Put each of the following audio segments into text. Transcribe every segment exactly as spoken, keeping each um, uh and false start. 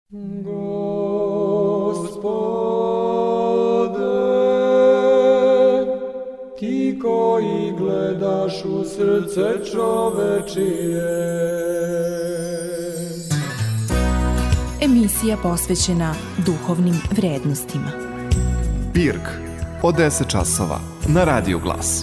Ti koji gledaš u srce čovečije. Emisija posvećena duhovnim vrednostima. Pirk od deset časova na Radio Glas.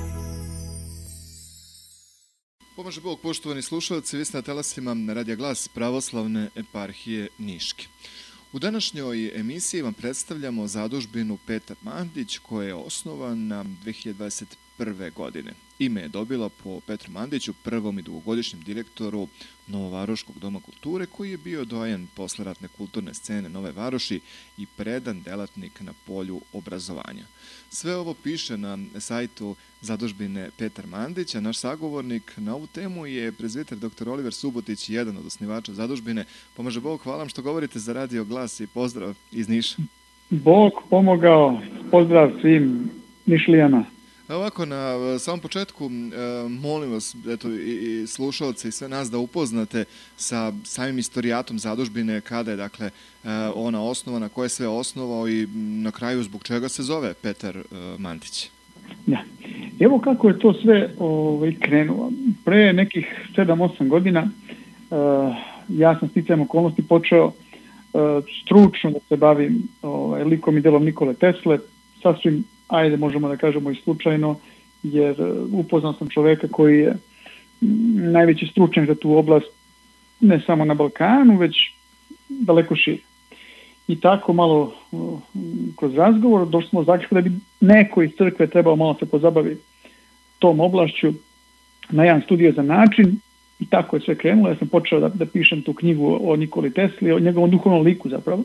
Pomaže Bog, poštovani slušalci, vi ste na talasima na Radio Glas Pravoslavne eparhije Niške. U današnjoj emisiji vam predstavljamo zadužbinu Petar Mandić, koja je osnovana dve hiljade dvadeset prve. godine. Ime je dobila po Petru Mandiću, prvom i dugogodišnjem direktoru Novovaroškog doma kulture, koji je bio doajen posleratne kulturne scene Nove Varoši i predan delatnik na polju obrazovanja. Sve ovo piše na sajtu zadužbine Petar Mandić, a naš sagovornik na ovu temu je prezbiter doktor Oliver Subotić, jedan od osnivača zadužbine. Pomaže Bog, hvala vam što govorite za Radio Glas i pozdrav iz Niša. Bog pomogao, pozdrav svim Nišlijama. Ovako, na samom početku, molim vas, eto, i, i slušalce i sve nas da upoznate sa samim istorijatom zadužbine, kada je, dakle, ona osnovana, ko je sve osnovao i na kraju zbog čega se zove Petar Mandić. Ja. Evo kako je to sve ovaj, krenulo. Pre nekih sedam osam godina uh, ja sam sticajem okolnosti počeo uh, stručno da se bavim ovaj, likom i delom Nikole Tesle, sasvim, ajde možemo da kažemo i slučajno, jer upoznao sam čoveka koji je najveći stručnjak za tu oblast, ne samo na Balkanu, već daleko šire. I tako malo kroz razgovor došli smo zaključku da bi neko iz crkve trebao malo se pozabaviti tom oblašću na jedan studiozan način i tako je sve krenulo. Ja sam počeo da, da pišem tu knjigu o Nikoli Tesli, o njegovom duhovnom liku zapravo,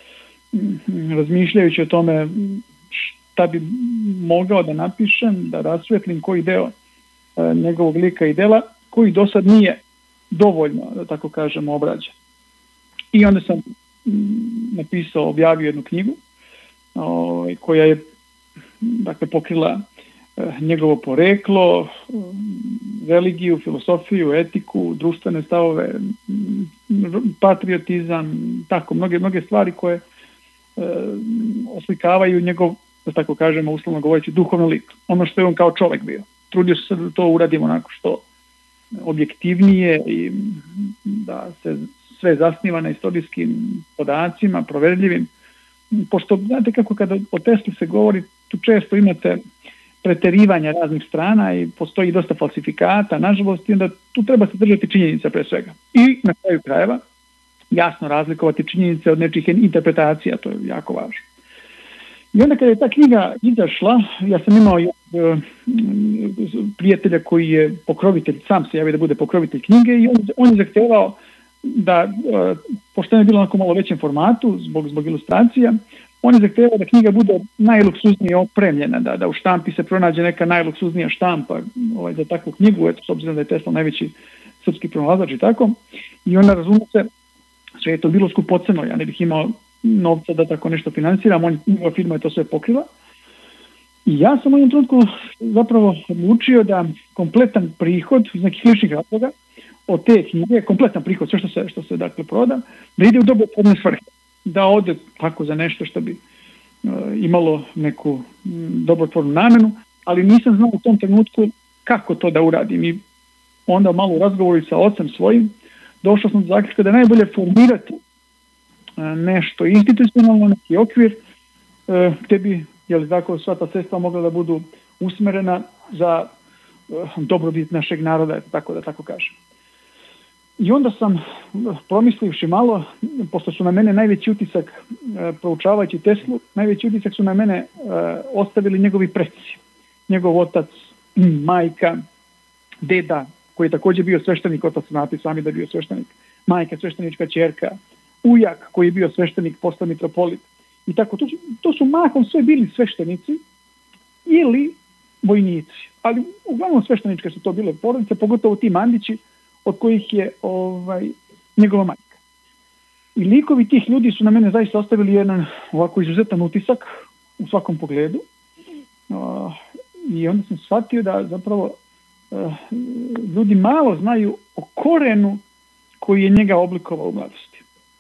razmišljajući o tome šta bi mogao da napišem, da rasvetlim koji deo e, njegovog lika i dela, koji do sad nije dovoljno, da tako kažemo, obrađen. I onda sam napisao, objavio jednu knjigu o, koja je, dakle, pokrila e, njegovo poreklo, religiju, filosofiju, etiku, društvene stavove, patriotizam, tako, mnoge, mnoge stvari koje e, oslikavaju njegov, da tako kažemo, uslovno govoreći, duhovni lik. Ono što je on kao čovjek bio. Trudio se da to uradimo onako što objektivnije i da se sve zasniva na istorijskim podacima, proverljivim. Pošto, znate kako kada o Tesli se govori, tu često imate preterivanja raznih strana i postoji dosta falsifikata, nažalost, i onda tu treba se držati činjenica pre svega. I na kraju krajeva jasno razlikovati činjenice od nečih interpretacija, to je jako važno. I onda kada je ta knjiga izašla, ja sam imao uh, prijatelja koji je pokrovitelj, sam se javio da bude pokrovitelj knjige i on, on je zahtevao da, uh, pošto je bilo onako malo većem formatu, zbog, zbog ilustracija, on je zahtevao da knjiga bude najluksuznije opremljena, da, da u štampi se pronađe neka najluksuznija štampa ovaj, za takvu knjigu, eto, s obzirom da je Tesla najveći srpski pronalazač i tako. I onda, razumije se, sve je to bilo skupoceno, ja ne bih imao novca da tako nešto financiram, on, njegova firma je to sve pokrila. I ja sam u jednom trenutku zapravo odlučio da kompletan prihod iz nekih ličnih razloga od te knjige, kompletan prihod, sve što se, što se dakle proda, da ide u dobrotvorne svrhe, da ode tako za nešto što bi uh, imalo neku m, dobrotvornu namenu, ali nisam znao u tom trenutku kako to da uradim. I onda malo u razgovoru sa ocem svojim došao sam do zaključka da je najbolje formirati nešto institucionalno, neki okvir gdje bi, jel tako, sva ta sredstva mogla da budu usmerena za dobrobit našeg naroda, tako da tako kažem. I onda sam, promislivši malo, pošto su na mene najveći utisak, proučavajući Teslu, najveći utisak su na mene ostavili njegovi preci. Njegov otac, majka, deda, koji je također bio sveštenik, otac znate sami da je bio sveštenik, majka, sveštenička ćerka, ujak koji je bio sveštenik, postao mitropolit. I tako, to su, to su mahom sve bili sveštenici ili vojnici. Ali uglavnom svešteničke su to bile porodice, pogotovo ti Mandići, od kojih je ovaj, njegova majka. I likovi tih ljudi su na mene zaista ostavili jedan ovako izuzetan utisak u svakom pogledu. Uh, I onda sam shvatio da zapravo uh, ljudi malo znaju o korenu koji je njega oblikovao u mladosti.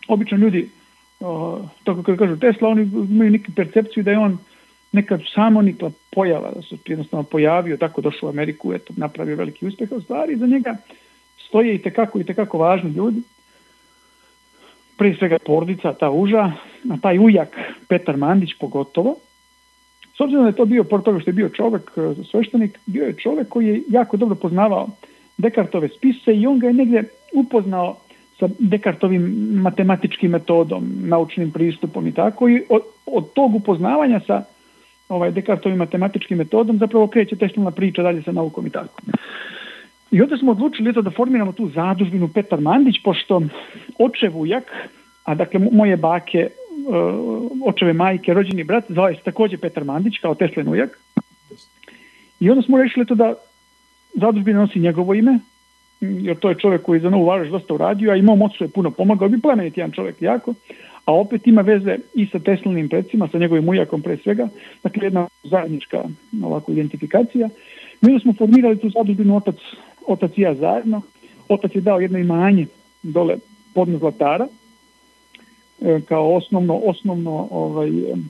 obično ljudi, tako kada kažu Tesla, oni imaju neku percepciju da je on neka samonikla pojava, da se jednostavno pojavio, tako došao u Ameriku, eto, napravio veliki uspjeh, u stvari za njega stoje i tekako i tekako važni ljudi. Prije svega porodica, ta uža, a taj ujak Petar Mandić pogotovo. S obzirom da je to bio, pored toga što je bio čovjek, sveštenik, bio je čovjek koji je jako dobro poznavao Descartove spise i on ga je negdje upoznao sa Descartovim matematičkim metodom, naučnim pristupom i tako. I od, od tog upoznavanja sa ovaj, Descartovim matematičkim metodom zapravo kreće Teslina priča dalje sa naukom i tako. I onda smo odlučili eto, da formiramo tu zadužbinu Petar Mandić, pošto očev ujak, a dakle moje bake, očeve majke, rođeni brat, zvao se također Petar Mandić, kao Teslin ujak. I onda smo rešili to da zadužbina nosi njegovo ime, jer to je čovjek koji za Novu Varoš dosta uradio, a i mom ocu je puno pomagao, bi plemenit jedan čovjek jako, a opet ima veze i sa Teslinim predsima, sa njegovim ujakom pre svega, dakle jedna zajednička ovako identifikacija. Mi smo formirali tu zadužbinu otac, otac i ja zajedno. Otac je dao jedno imanje dole podno Zlatara, kao osnovno, osnovno, ovaj,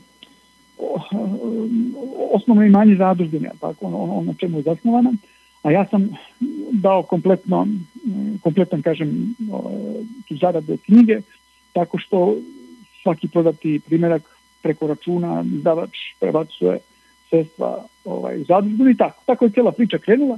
osnovno imanje zadužbine, tako, ono, ono na čemu je zasnovana. A ja sam dao kompletno, kompletan, kažem, tu zarade knjige, tako što svaki prodati primjerak preko računa, izdavač prebacuje sredstva ovaj, zadužbinu i tako. Tako je cijela priča krenula.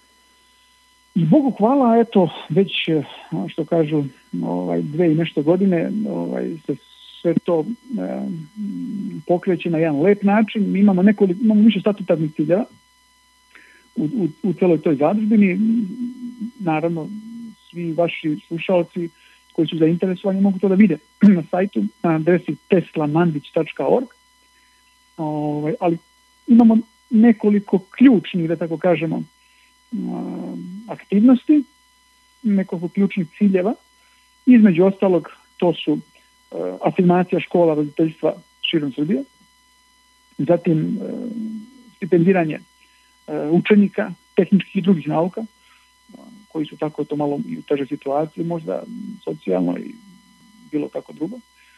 I Bogu hvala, eto, već, što kažu, ovaj, dve i nešto godine, ovaj, se sve to eh, pokreće na jedan lep način. Mi imamo nekoliko, imamo više statutarnih ciljeva u, u, u celoj toj zadužbini. Naravno, svi vaši slušalci koji su zainteresovani mogu to da vide na sajtu na adresi tesla mandić tačka org. Ovaj, ali imamo nekoliko ključnih, da tako kažemo, aktivnosti, nekoliko ključnih ciljeva. Između ostalog, to su uh, afirmacija škola roditeljstva širom Srbije, zatim uh, stipendiranje uh, učenika tehničkih i drugih nauka, uh, koji su tako to malo i u težoj situaciji, možda socijalno i bilo kako drugo.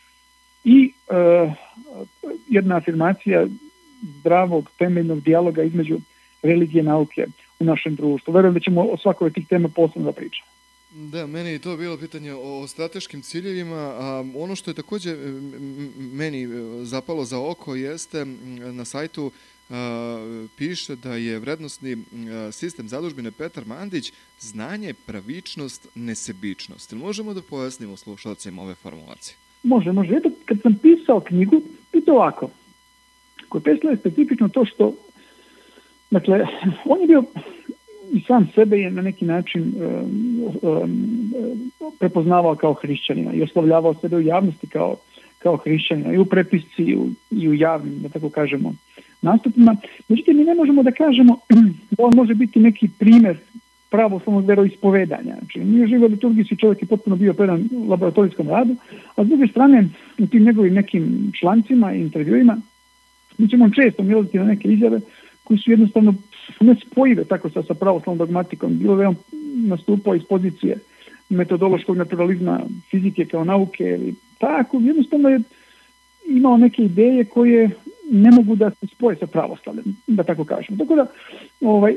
I uh, jedna afirmacija zdravog, temeljnog dijaloga između religije i nauke u našem društvu. Verujem da ćemo o svakoj od tih tema posebno da pričamo. Da, meni je to bilo pitanje o strateškim ciljevima, a ono što je također meni zapalo za oko jeste na sajtu a, piše da je vrednostni sistem zadužbine Petar Mandić znanje, pravičnost, nesebičnost. Možemo da pojasnimo slušalcima ove formulacije? Može, može. Eto, kad sam pisao knjigu, pito ovako. Kod Tesla je specifično to što, dakle, on je bio i sam sebe je na neki način um, um, prepoznavao kao hrišćanina i oslavljavao sebe u javnosti kao, kao hrišćanina i u prepisci i u, i u javnim, da tako kažemo, nastupima. Međutim, mi ne možemo da kažemo da on može biti neki primjer pravoslavnog veroispovedanja. Znači, nije živio liturgijski čovjek je potpuno bio predan laboratorijskom radu, a s druge strane, u tim njegovim nekim člancima i intervjuima, mi ćemo često militi na neke izjave koji su jednostavno nespojive tako sa, sa pravoslavnom dogmatikom. Bilo da je on nastupao iz pozicije metodološkog naturalizma fizike kao nauke ili tako, jednostavno je imao neke ideje koje ne mogu da se spoje sa pravoslavljem, da tako kažemo. Tako da, ovaj,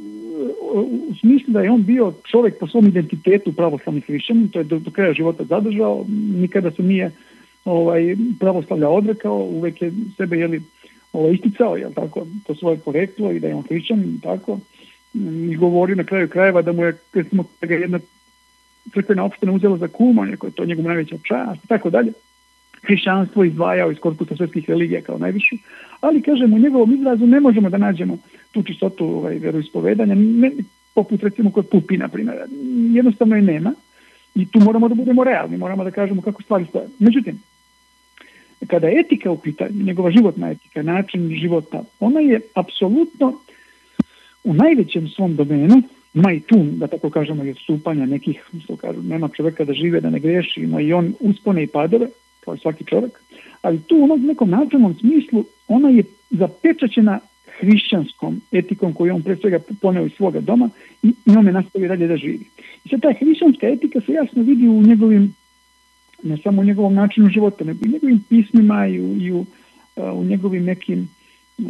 u smislu da je on bio čovjek po svom identitetu pravoslavni hrišćanin, to je do, do kraja života zadržao, nikada se nije ovaj, pravoslavlja odrekao, uvek je sebe jeli, ovaj, isticao, jel tako, to svoje poreklo i da je on hrišćanin i tako. I govorio na kraju krajeva da mu je, recimo, da ga jedna crkvena opština uzela za kuma, neko je to njegov najveća čast i tako dalje. Hrišćanstvo izdvajao iz korpusa svetskih religija kao najviši, ali, kažem, u njegovom izrazu ne možemo da nađemo tu čistotu ovaj, veroispovedanja, ne, poput recimo kod Pupina, primjer. Jednostavno je nema i tu moramo da budemo realni, moramo da kažemo kako stvari stoje. Međutim, kada je etika u pitanju, njegova životna etika, način života, ona je apsolutno u najvećem svom domenu, ima i tu, da tako kažemo, i odstupanja nekih, što kažu, nema čovjeka da žive, da ne greši, ima i on uspone i padove, kao i svaki čovjek, ali tu u nekom načelnom smislu ona je zapečaćena hrišćanskom etikom koju on pre svega poneo iz svoga doma i njome nastavio dalje da živi. I sad ta hrišćanska etika se jasno vidi u njegovim ne samo u njegovom načinu života, nego i njegovim pismima i u, i u, u njegovim nekim uh,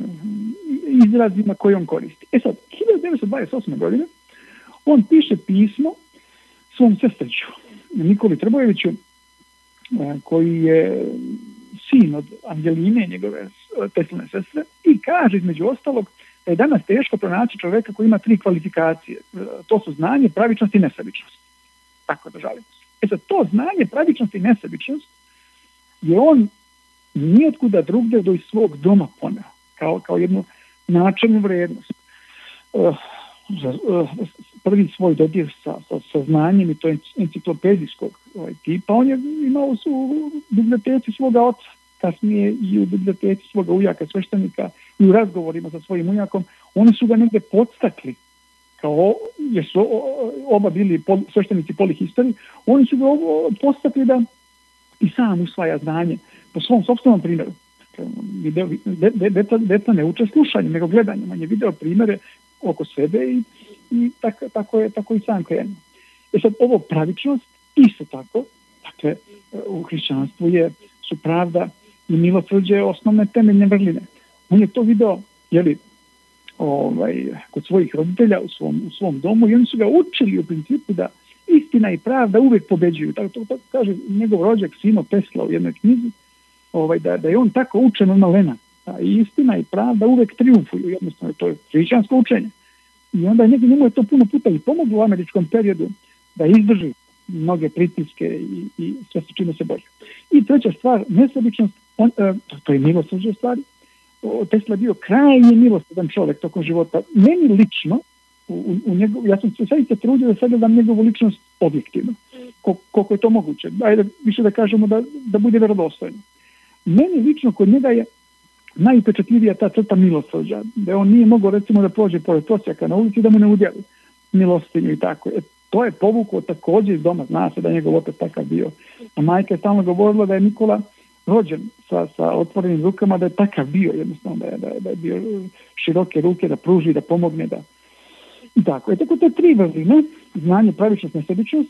izrazima koje on koristi. E sad, hiljadu devetsto dvadeset osme. godine on piše pismo svom sestriću, Nikoli Trbojeviću, uh, koji je sin od Angeline, njegove Tesline sestre, i kaže između ostalog da je danas teško pronaći čovjeka koji ima tri kvalifikacije. To su znanje, pravičnost i nesebičnost. Tako da žalimo. E sad, to znanje, pravičnost i nesebičnost je on nijotkuda drugdje do iz svog doma poneo, kao, kao jednu načelnu vrijednost. Uh, uh, prvi svoj dodir sa, sa, sa znanjem, i to enciklopedijskog ovaj, tipa, on je imao u biblioteci svoga oca, kasnije i u biblioteci svoga ujaka, sveštenika, i u razgovorima sa svojim ujakom. Oni su ga negdje podstakli, kao, jer su oba bili pol, sveštenici polihistori, oni su ga podstakli da i sam usvaja znanje po svom sopstvenom primjeru. Video, de, de, deca, deca ne uče slušanjem, nego gledanjem. On je video primjere oko sebe i, i tak, tako, je, tako i sam krenuo. E sad, ovo pravičnost isto tako, dakle, u hrišćanstvu je, su pravda i milosrđe osnovne temeljne vrline. On je to video, jeli, ovaj, kod svojih roditelja u svom, u svom domu, i oni su ga učili u principu da istina i pravda uvijek pobeđuju. Tako to, to kaže njegov rođak Simo Tesla u jednoj knjizi, ovaj, da, da je on tako učen od malena. Da, i istina i pravda uvijek triumfuju, jednostavno to je hrišćansko učenje. I onda njega njemu je to puno puta i pomoglo u američkom periodu da izdrži mnoge pritiske i, i sve se čime se bori. I treća stvar, nesebičnost, on, e, to, to je milosrđe stvari. Tesla je bio krajnje milostidan čovjek tokom života. Meni lično, u, u njegov, ja sam se sad trudio da sagledam njegovu ličnost objektivno, koliko je to moguće. Ajde više da kažemo da, da bude vjerodostojno. Meni lično kod njega je najupečatljivija ta crta milosrđa, da on nije mogao recimo da prođe pored prosjaka na ulici da mu ne udjeli milostinju i tako. E, to je povukao također iz doma, zna se da je njegov otac takav bio. A majka je stalno govorila da je Nikola rođen sa, sa otvorenim rukama, da je takav bio, jednostavno da je, da je, da je bio široke ruke, da pruži, da pomogne, da i tako. E tako te tri vrline, znanje, pravičnost, nesebičnost,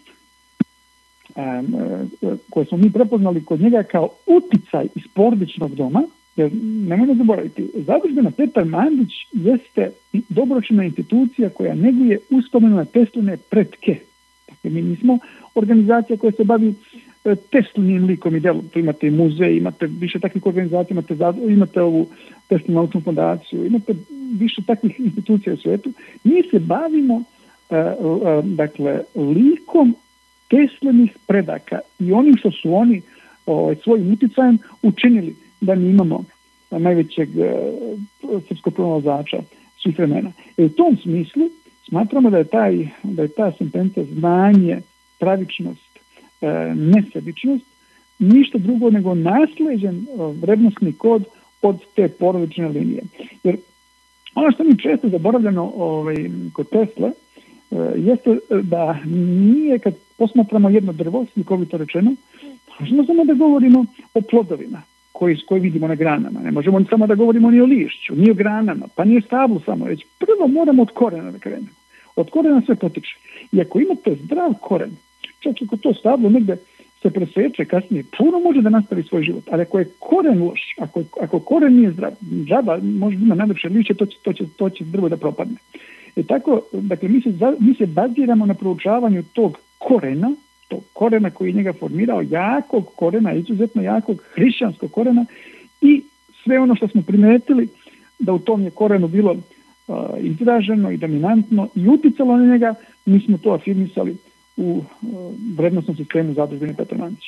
um, koje smo mi prepoznali kod njega kao uticaj iz porodičnog doma, jer nemojmo zaboraviti, Zadužbina Petar Mandić jeste dobročina institucija koja neguje uspomenu na Tesline pretke. Dakle, mi nismo organizacija koja se bavi Teslinim likom i delom. Tu imate muzej, imate više takvih organizacija, imate, imate ovu Teslinu naučnu fondaciju, imate više takvih institucija u svijetu. Mi se bavimo uh, uh, dakle, likom Teslinih predaka i onim što su oni uh, svojim uticajem učinili da mi imamo najvećeg uh, srpskog pronalazača svih vremena. I u tom smislu smatramo da je, taj, da je ta sentenca znanje, pravičnost, uh, nesebičnost ništa drugo nego nasleđen uh, vrednostni kod od te porodične linije. Jer ono što mi često zaboravljamo ovaj, kod Tesle uh, jeste da nije, kad posmatramo jedno drvo, slikovito rečeno, možemo samo da govorimo o plodovima koji, koji vidimo na granama. Ne možemo samo da govorimo ni o lišću, ni o granama, pa ni o stablu samo. Već prvo moramo od korena da krenemo. Od korena sve potiče. I ako imate zdrav koren, čak ako to stablo negde se preseče kasnije, puno može da nastavi svoj život. Ali ako je koren loš, ako, ako koren nije zdrav, džaba može ima najlepše lišće, to će, to će, to će drvo da propadne. I tako, dakle, mi se, mi se baziramo na proučavanju tog korena, tog korena koji je njega formirao, jakog korena, izuzetno jakog hrišćanskog korena, i sve ono što smo primetili da u tom je korenu bilo uh, izraženo i dominantno i uticalo na njega, mi smo to afirmisali u uh, vrednostnom sistemu Zadužbine Petar Mandić.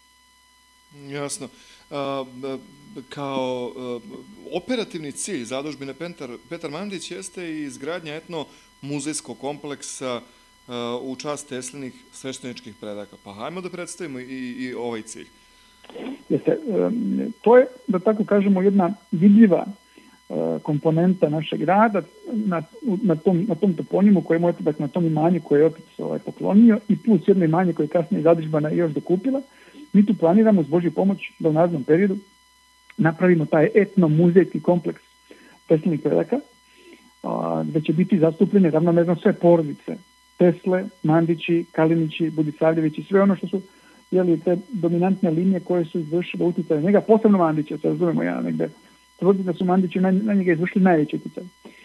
Jasno. Uh, kao uh, operativni cilj Zadužbine Petar, Petar Mandić jeste i izgradnja etno muzejskog kompleksa uh, u čast Teslinih svešteničkih predaka. Pa hajmo da predstavimo i, i ovaj cilj. Jeste, um, to je, da tako kažemo, jedna vidljiva uh, komponenta našeg rada na, na, tom, na tom toponimu koje je otac, na tom imanju koje je otac ovaj, poklonio, i plus jedno imanje koje je kasnije Zadužbina još dokupila. Mi tu planiramo s Božju pomoć da u narednom periodu napravimo taj etno-muzejski kompleks Teslinih predaka, gdje će biti zastupljene ravnomerno sve porodice, Tesle, Mandići, Kalinići, Budisavljevići, sve ono što su jeli, te dominantne linije koje su izvršile utjecaj njega, posebno Mandića, se razumemo, ja negde tvrdim da su Mandići na, na njega izvršili najveći utjecaj.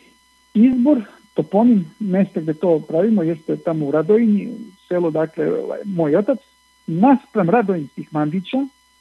Izbor, toponim, mjesta gdje to pravimo, jeste tamo u Radojini, selo, dakle, ovaj, moj otac, naspram Radojinskih Mandića,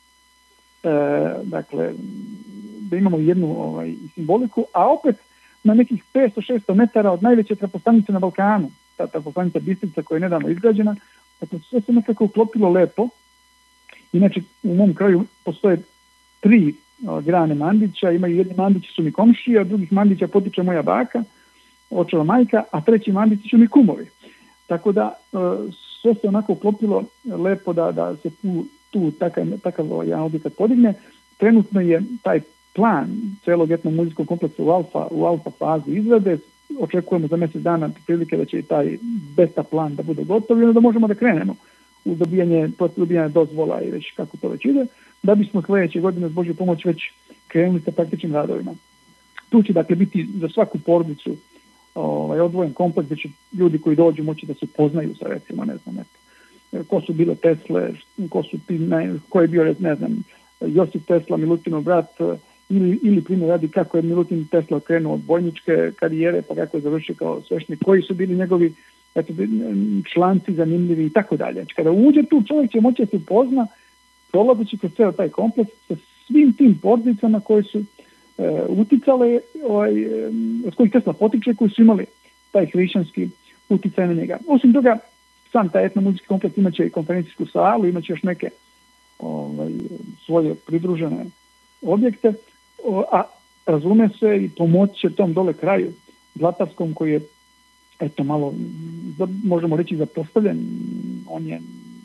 e, dakle, da imamo jednu ovaj, simboliku, a opet na nekih petsto do šesto metara od najveće trafostanice na Balkanu, ta trafostanica Bistrica koja je nedavno izgrađena, dakle, sve se nekako uklopilo lepo. Inače, u mom kraju postoje tri o, grane Mandića, imaju jedni Mandići su mi komšije, od drugih Mandića potiče moja baka, očeva majka, a treći Mandići su mi kumovi. Tako da, e, sve se onako uklopilo lepo da, da se tu, tu takav, takav jedan objekat podigne. Trenutno je taj plan celog etnomuzijskog kompleksa u alfa, u alfa fazi izrade. Očekujemo za mjesec dana prilike da će i taj beta plan da bude gotov i da možemo da krenemo u dobijanje, dobijanje dozvola i već kako to već ide, da bismo sljedeće godine s Božjom pomoć već krenuli sa praktičnim radovima. Tu će dakle biti za svaku porodicu ovaj, odvojen kompleks gdje će ljudi koji dođu moći da se poznaju sa, recimo, ne znam, eto, ko su bile Tesle, ko su ti, ne, ko je bio, ne znam, Josip Tesla, Milutinov brat, ili, ili primjer radi kako je Milutin Tesla krenuo od vojničke karijere, pa kako je završio kao sveštenik, koji su bili njegovi, eto, članci zanimljivi i tako dalje. Znači, kada uđe tu, čovjek će moći da se upozna, prolazeći kroz ceo taj kompleks sa svim tim porodicama koje su e, uticale, ovaj, e, od kojih Tesla potiče, koji su imali taj hrišćanski uticaj na njega. Osim toga, sam taj etnomuzijski kompleks imaće i konferencijsku salu, imaće još neke ovaj, svoje pridružene objekte, a razume se i pomoć će tom dole kraju Zlatarskom, koji je, eto, malo, možemo reći, zapostavljen. On je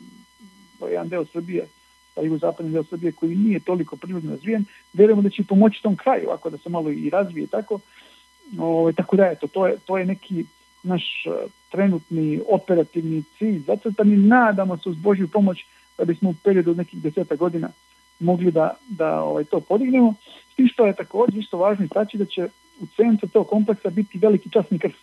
jedan deo Srbije, pa jugozapadni deo Srbije koji nije toliko prirodno razvijen. Vjerujemo da će pomoći tom kraju, ako da se malo i razvije tako. O, tako da, eto, to je, to je neki naš trenutni operativni cilj. Zato da mi nadamo se uz Božju pomoć da bismo u periodu od nekih deseta godina mogli da, da ovaj, to podignemo. S tim što je također isto važno istaći da će u centru tog kompleksa biti veliki časni krst.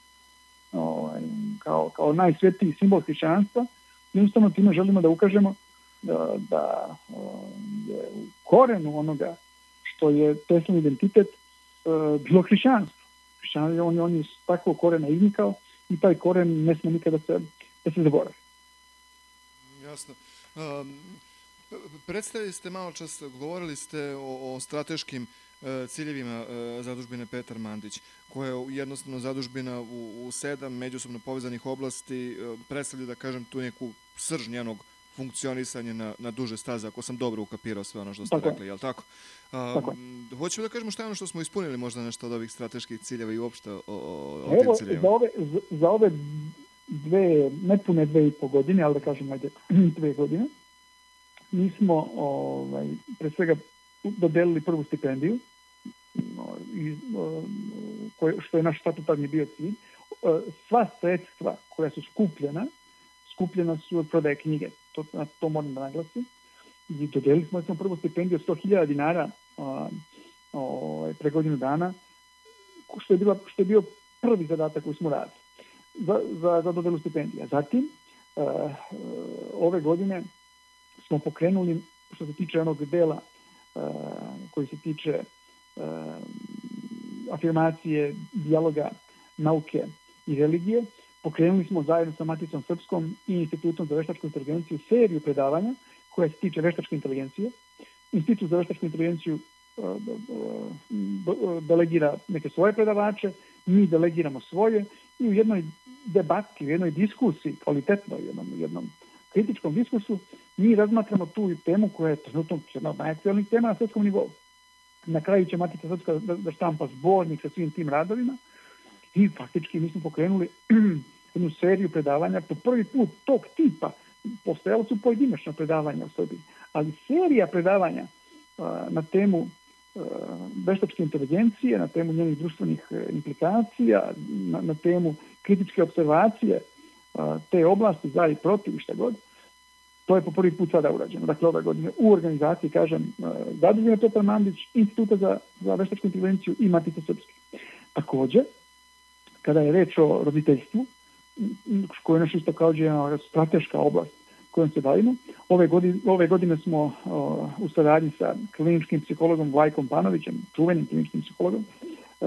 Ovaj, kao, kao najsvetiji simbol hrišćanstva. Jednostavno time želimo da ukažemo da, da je u korenu onoga što je Teslin identitet bilo hrišćanstvo. Hrišćanstvo, on, on je takvog korena iznikao i taj koren ne smije nikada se, da se zaboravi. Jasno. Um, predstavili ste malo čas, govorili ste o, o strateškim uh, ciljevima uh, zadužbine Petar Mandić, koja je jednostavno zadužbina u, u sedam međusobno povezanih oblasti, uh, predstavlja, da kažem, tu neku srž njenog funkcionisanja na, na duže staze, ako sam dobro ukapirao sve ono što ste tako rekli, jel tako? Uh, tako. Hoćemo da kažemo šta je ono što smo ispunili možda nešto od ovih strateških ciljeva i uopšte o, o, o tim Evo, ciljevima? Za ove, za ove dve, nepune dve i po godine, ali da kažem ajde dve godine, mi smo ovaj, pre svega dodelili prvu stipendiju, i, koje, što je naš statutarni bio cilj. Sva sredstva koja su skupljena, skupljena su od prodaje knjige. To, to moram da naglasim. I dodelili smo, smo prvu stipendiju od sto hiljada dinara a, a, pre godinu dana, što je, bila, što je bio prvi zadatak koji smo radili za, za, za dodelu stipendija. Zatim, a, ove godine smo pokrenuli, što se tiče onog dela uh, koji se tiče uh, afirmacije, dijaloga, nauke i religije, pokrenuli smo zajedno sa Maticom Srpskom i Institutom za veštačku inteligenciju seriju predavanja koja se tiče veštačke inteligencije. Institut za veštačku inteligenciju uh, uh, delegira neke svoje predavače, mi delegiramo svoje i u jednoj debati, u jednoj diskusiji, kvalitetnoj, jednom, jednom kritičkom diskursu, mi razmatramo tu temu koja je trenutno jedna od najaktualnijih tema na svjetskom nivou. Na kraju će Matica Srpska da štampa zbornik sa svim tim radovima i faktički mi smo pokrenuli jednu seriju predavanja po prvi put tog tipa. Postojalo su pojedinačna predavanja u Srbiji, ali serija predavanja a, na temu a, veštačke inteligencije, na temu njenih društvenih implikacija, na, na temu kritičke observacije a, te oblasti za i protiv i šta god. To je po prvi put sada urađeno. Dakle, ove godine u organizaciji, kažem, zadužbine Petar Mandić, Instituta za, za veštačku inteligenciju i Matice Srpske. Također, kada je reč o roditeljstvu, koja je nešto isto kao jedna strateška oblast kojom se bavimo. Ove godine, ove godine smo o, u saradnji sa kliničkim psihologom Vlajkom Panovićem, čuvenim kliničkim psihologom, o,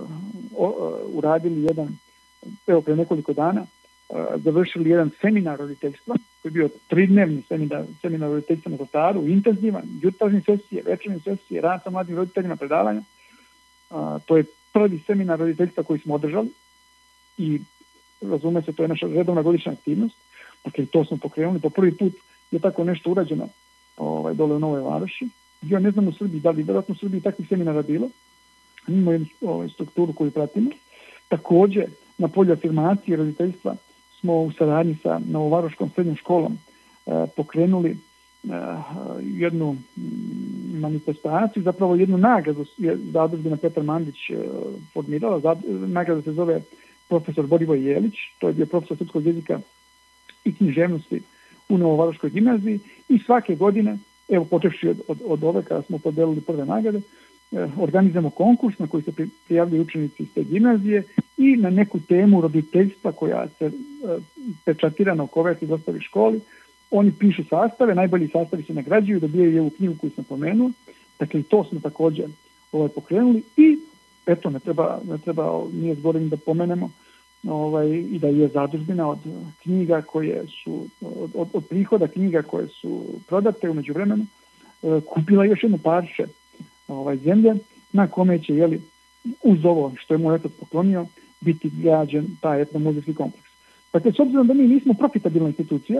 o, uradili jedan, evo pre nekoliko dana, o, završili jedan seminar roditeljstva, koji je bio tridnevni seminar, seminar roditeljstva na Zlataru, intenzivan, jutarnje sesije, večernje sesije, rad sa mladim roditeljima, predavanja. A, to je prvi seminar roditeljstva koji smo održali i razume se, to je naša redovna godišnja aktivnost. Dakle, to smo pokrenuli. Po prvi put je tako nešto urađeno ovaj, dole u Novoj Varoši. Ja ne znam u Srbiji, da li vjerojatno u Srbiji takvih seminara bilo. Imamo jednu ovaj, strukturu koju pratimo. Također, na polju afirmacije roditeljstva smo u saradnji sa Novovaroškom srednjom školom eh, pokrenuli eh, jednu manifestaciju, zapravo jednu nagradu je zadružbina Petar Mandić eh, formirala. Zad, nagrada se zove profesor Borivoj Jelić, to je bio profesor srpskog jezika i književnosti u Novovaroškoj gimnaziji i svake godine, evo počevši od, od, od ove kada smo podelili prve nagrade, eh, organizujemo konkurs na koji se prijavljaju učenici iz te gimnazije i na neku temu roditeljstva koja se eh, pečatira na koverti i dostavi školi. Oni pišu sastave, najbolji sastavi se nagrađuju, dobijaju je u knjigu koju sam pomenuo. Dakle, to smo također ovaj, pokrenuli i eto, ne treba, ne treba nije zgorim da pomenemo ovaj, i da je zadužbina od knjiga koje su, od, od prihoda knjiga koje su prodate u međuvremenu, e, kupila još jedno parče ovaj, zemlje na kome će, jeli, uz ovo što je moj otac poklonio, biti građen taj etnomuzejski kompleks. Dakle, s obzirom da mi nismo profitabilna institucija,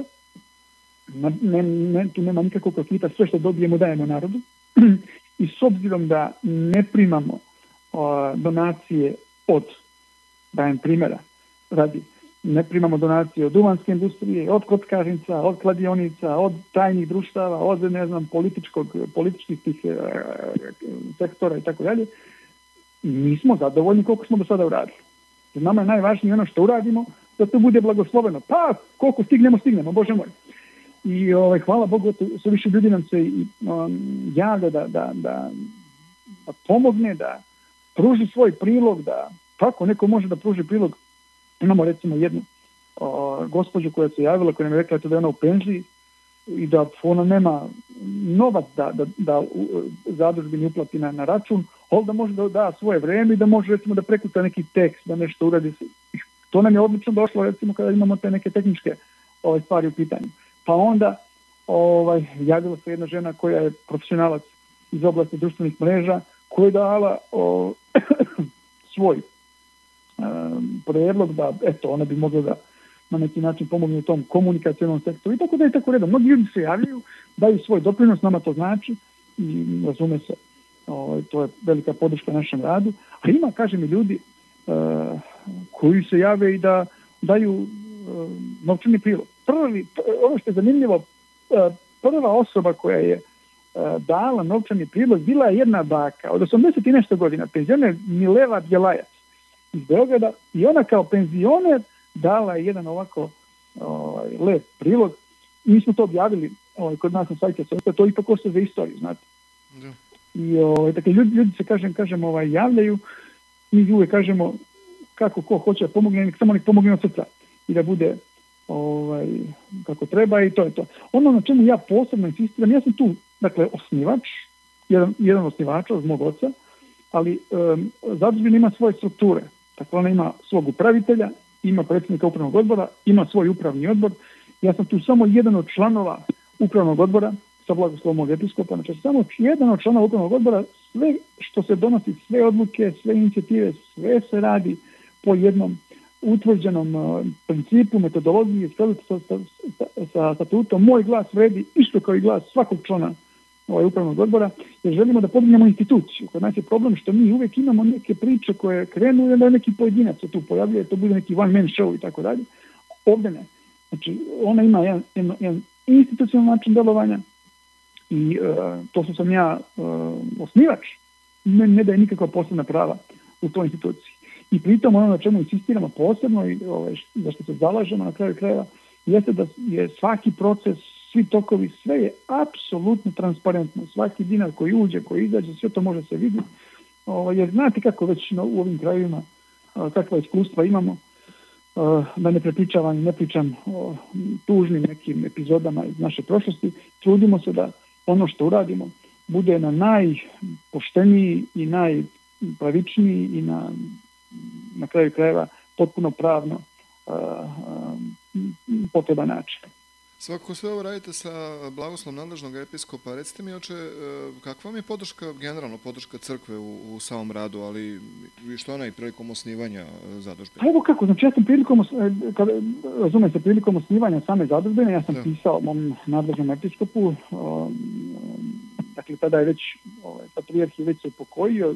ne, ne, tu nema nikakvog profita, sve što dobijemo dajemo narodu, i s obzirom da ne primamo donacije od, dajem primjera, radi, ne primamo donacije od duvanske industrije, od kockarnica, od kladionica, od tajnih društava, od, ne znam, političkog, političkih tih e, sektora i tako dalje. I nismo zadovoljni koliko smo do sada uradili. Jer nama je najvažnije ono što uradimo, da to bude blagosloveno. Pa, koliko stignemo, stignemo, Bože moj. I ovaj, hvala Bogu, sve više ljudi nam se i, um, javlja da, da, da, da pomogne, da pruži svoj prilog, da kako neko može da pruži prilog. Imamo recimo jednu o, gospođu koja se javila, koja nam je rekla da je ona u penziji i da ona nema novac da, da, da zadužbini uplati na, na račun, ali da može da da svoje vreme i da može recimo da prekuca neki tekst, da nešto uradi. To nam je odlično došlo recimo kada imamo te neke tehničke ovaj, stvari u pitanju. Pa onda ovaj, javila se jedna žena koja je profesionalac iz oblasti društvenih mreža, koja je dala o, svoj um, prijedlog da, eto, ona bi mogla da na neki način pomogne u tom komunikacijnom sektoru i tako da je tako redom. Mnogi ljudi se javljaju, daju svoj doprinos, nama to znači i razume se, o, to je velika podrška našem radu, a ima, kažem, i ljudi uh, koji se jave i da daju uh, novčani prilog. Prvi, ono što je zanimljivo, uh, prva osoba koja je dala novčani prilog bila je jedna baka od osamdeset i nešto godina, penzioner Mileva Bjelajac iz Beograda, i ona kao penzioner dala je jedan ovako ovaj, lep prilog. Mi smo to objavili ovaj, kod nas na sajtu, to ipak ostaje za istoriju, znate. Da. I ovaj, dakle, ljudi, ljudi se kažem, kažem, ovaj, javljaju, mi uvijek kažemo kako ko hoće da pomogne, samo nek pomogne od srca i da bude ovaj, kako treba i to je to. Ono na čemu ja posebno insistiram, ja sam tu, dakle, osnivač, jedan, jedan osnivač od mog oca, ali um, zadužbina ima svoje strukture. Dakle, ona ima svog upravitelja, ima predsjednika upravnog odbora, ima svoj upravni odbor. Ja sam tu samo jedan od članova upravnog odbora, sa blagoslovom mog episkopa, znači samo jedan od članova upravnog odbora, sve što se donosi, sve odluke, sve inicijative, sve se radi po jednom utvrđenom uh, principu, metodologiji, sa, sa, sa, sa statutom. Moj glas vredi isto kao i glas svakog člana ovaj, upravnog odbora, jer želimo da podignemo instituciju. Kod nas je problem što mi uvijek imamo neke priče koje krenu i da neki pojedinac se tu pojavljuje, to bude neki one man show i tako dalje. Ovdje ne. Znači, ona ima jedan, jedan, jedan institucionalni način delovanja i uh, to što sam ja uh, osnivač, ne, ne daje nikakva posebna prava u toj instituciji. I pritom ono na čemu insistiramo posebno i ovaj, za što se zalažemo na kraju krajeva, jeste da je svaki proces, svi tokovi, sve je apsolutno transparentno. Svaki dinar koji uđe, koji izađe, sve to može se vidjeti. Ovaj, jer znate kako već no, u ovim krajevima, kakva iskustva imamo. da ne prepričavam i ne pričam o tužnim nekim epizodama iz naše prošlosti, trudimo se da ono što uradimo bude na najpošteniji i najpravičniji i na, na kraju krajeva potpuno pravno uh, uh, potreban način. Svakako sve ovo radite sa blagoslovom nadležnog episkopa. Recite mi, oče, kakva vam je podrška, generalno podrška crkve u, u samom radu, ali što ona i prilikom osnivanja zadužbine? Pa evo kako, znači ja sam prilikom, kada, razumijem se, prilikom osnivanja same zadužbine, ja sam da. pisao mom nadležnom episkopu, um, dakle tada je već, ovaj, patrijarh je već se upokojio,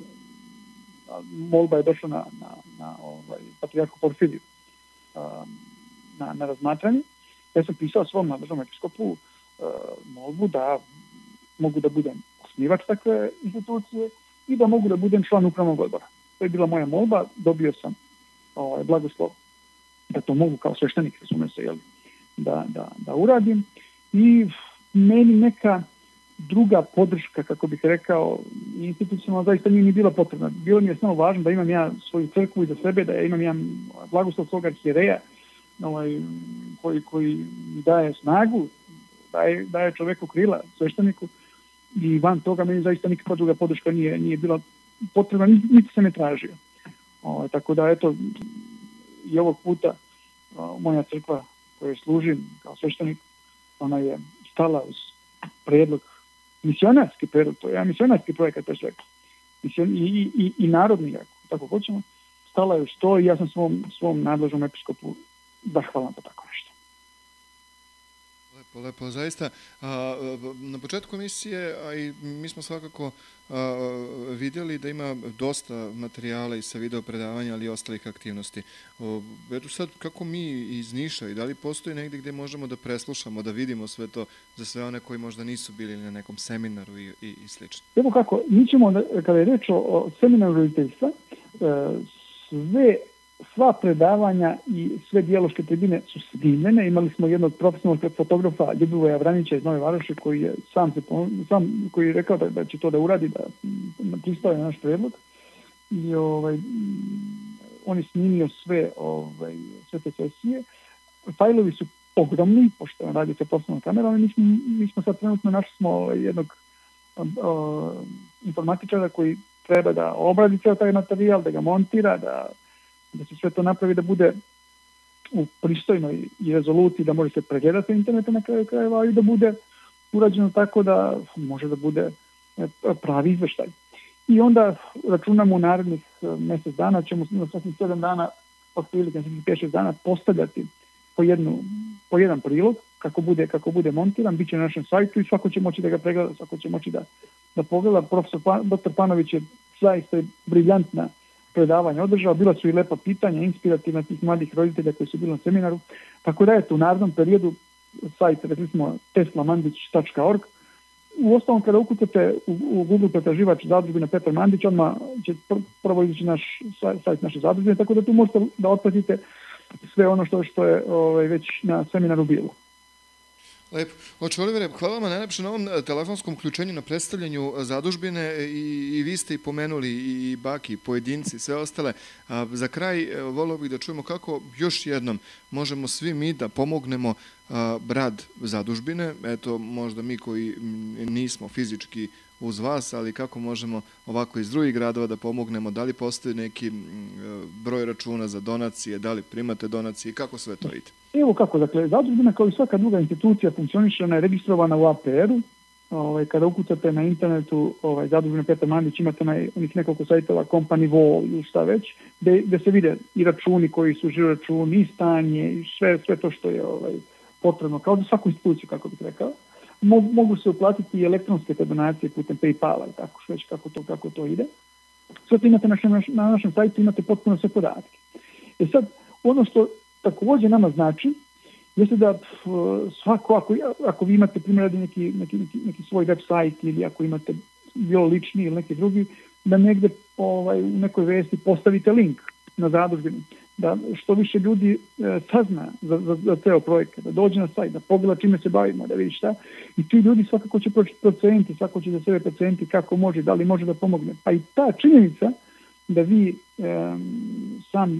molba je došla na, na, na ovaj, patrijarhu Porfiriju um, na, na razmatranje. Ja sam pisao svom nadležnom episkopu uh, molbu da mogu da budem osnivač takve institucije i da mogu da budem član upravnog odbora. To je bila moja molba, dobio sam ovaj, blagoslov da to mogu kao sveštenik, razume se, jel, da, da, da uradim. I meni neka druga podrška, kako bih rekao, institucionalno zaista nije ni bila potrebna. Bilo mi je samo važno da imam ja svoju crkvu iza sebe, da ja imam ja blagoslov svog arhijereja, ovaj, koji, koji mi daje snagu, daje, daje čoveku krila, svešteniku, i van toga meni zaista nikakva druga podrška nije, nije bila potrebna, niti se ne tražio. O, tako da, eto, i ovog puta o, moja crkva koju služim kao sveštenik, ona je stala uz prijedlog, misionarski prijedlog, to je ja, misionarski projekat, to je sve, Mision, i, i, i narodni, ako tako hoćemo, stala je uz to i ja sam svom, svom nadležnom episkopu zahvalan za tako nešto. Lepo, lepo, zaista. A, na početku emisije, a i mi smo svakako a, vidjeli da ima dosta materijala i sa video predavanja, ali i ostalih aktivnosti. O, eto sad, kako mi iz Niša i da li postoji negdje gdje možemo da preslušamo, da vidimo sve to za sve one koji možda nisu bili na nekom seminaru i, i, i slično? Evo kako, mi ćemo, kada je reč o seminaru roditeljstva, sve sva predavanja i sve dijaloške tribine su snimljene. Imali smo jednog profesionalnog fotografa Ljubivoja Vranića iz Nove Varoši koji je sam se sam koji je rekao da, da će to da uradi, da, da pristaje na naš predlog. I ovaj on je snimio sve ovaj sve te sesije. Fajlovi su ogromni, pošto radi sa profesionalnom kamerom. Mi smo, mi smo sad trenutno našli smo ovaj, jednog o, informatičara koji treba da obradi ceo taj materijal, da ga montira, da da se sve to napravi da bude u pristojnoj i rezoluciji, da može se pregledati interneta na kraju krajeva i da bude urađeno tako da može da bude pravi izveštaj. I onda računamo u narednih mjesec dana, ćemo na svakih sedam dana, otprilike na svakih pet šest dana postavljati po, jednu, po jedan prilog, kako bude, kako bude montiran, bit će na našem sajtu i svako će moći da ga pregleda, svako će moći da, da pogleda. Profesor Pan, doktor Panović je zaista briljantna predavanja održao, bila su i lepa pitanja, inspirativna tih mladih roditelja koji su bili na seminaru, tako da je to u narednom periodu sajt, rekli smo, teslamandić tačka org. U osnovom, kada ukucate u, u Google pretraživač zadužbina Petar Mandić, odmah će pr- prvo izaći naš sajt naše zadužbine, tako da tu možete da otpratite sve ono što, što je ovaj, već na seminaru bilo. Lepo. Oče Olivere, hvala vam najlepše na ovom telefonskom uključenju, na predstavljanju zadužbine i, i vi ste i pomenuli i baki, pojedinci, sve ostale. A za kraj volio bih da čujemo kako još jednom možemo svi mi da pomognemo a, rad zadužbine. Eto, možda mi koji nismo fizički uz vas, ali kako možemo ovako iz drugih gradova da pomognemo, da li postoji neki broj računa za donacije, da li primate donacije, kako sve to ide? Evo kako, dakle, zadužbina kao i svaka druga institucija funkcioniše, ona je registrovana u A P R-u. Ovaj, kada ukucate na internetu ovaj, zadužbina Petar Mandić, imate na onih nekoliko sajtova, Company Wall ili šta već, gde, gde se vide i računi koji su žiro računi, i stanje, i sve, sve to što je ovaj, potrebno, kao za svaku instituciju, kako bih rekao. Mogu se uplatiti i elektronske donacije putem PayPala i tako što već kako to, kako to ide. Sve to imate na našem, na našem sajtu, imate potpuno sve podatke. E sad, ono što također nama znači, jeste da svako, ako, ako vi imate primjer neki, neki, neki, neki svoj web sajt ili ako imate bio lični ili neki drugi, da negdje ovaj, u nekoj vesti postavite link na zadužbinu, da što više ljudi e, sazna za, za, za ceo projekat, da dođe na sajt, da pogleda čime se bavimo, da vidi šta. I ti ljudi svakako će proceniti, svako će za sebe proceniti kako može, da li može da pomogne. Pa i ta činjenica da vi e, sam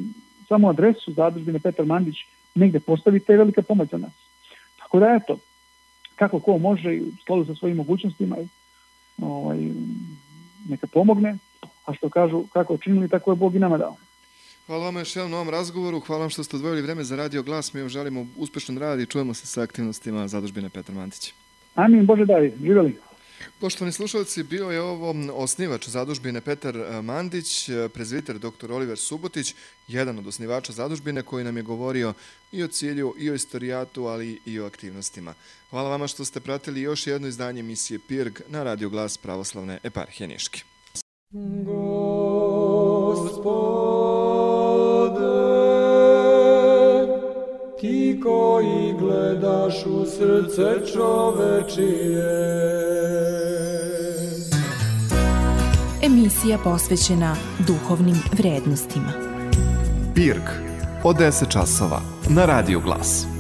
samo adresu zadužbine Petar Mandić negde postavite, je velika pomoć za nas. Tako da eto, kako ko može i u skladu sa svojim mogućnostima ovaj, neka pomogne, a što kažu kako činili, tako je Bog i nama dao. Hvala vam još jednom na ovom razgovoru, hvala vam što ste odvojili vreme za Radio Glas, mi vam želimo uspešan rad i čujemo se sa aktivnostima zadužbine Petar Mandić. Amin, Bože daj, živjeli. Poštovani slušalci, bio je ovo osnivač zadužbine Petar Mandić, prezbiter doktor Oliver Subotić, jedan od osnivača zadužbine koji nam je govorio i o cilju, i o istorijatu, ali i o aktivnostima. Hvala vama što ste pratili još jedno izdanje emisije Pirg na Radio Glas Pravoslavne eparhije Niške. Ti koji gledaš u srce čovečije. Emisija posvećena duhovnim vrednostima. Pirg od deset časova na Radio Glas.